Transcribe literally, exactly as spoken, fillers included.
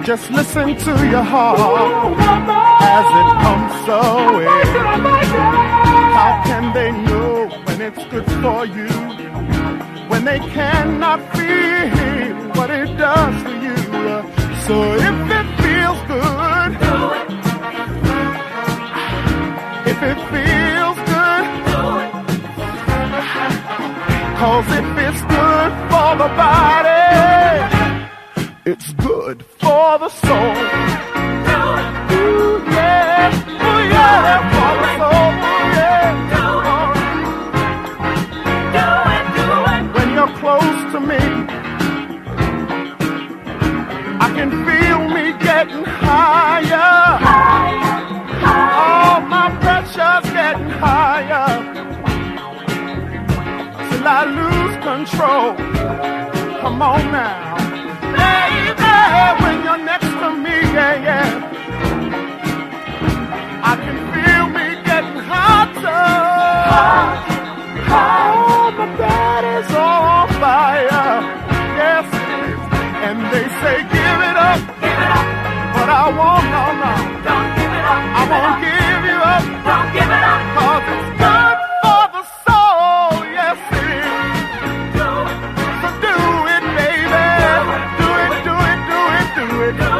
Just listen to your heart as it pumps away. How can they know when it's good for you, when they cannot feel what it does for you? So if it feels good, do it. If it feels good, do it. 'Cause if it's good for the body, it's good for the soul. Do it. Ooh, yeah. Ooh, yeah. For the soul. Ooh, yeah. Do it. Do it. Do it. When you're close to me, I can feel me getting higher. Higher. Higher. Oh, my pressure's getting higher. Till I lose control. Come on now. When you're next to me, yeah, yeah, I can feel me getting hotter. Hot, hot. Oh, my body's on fire. Yes, it is. And they say, give it up, give it up. But I want no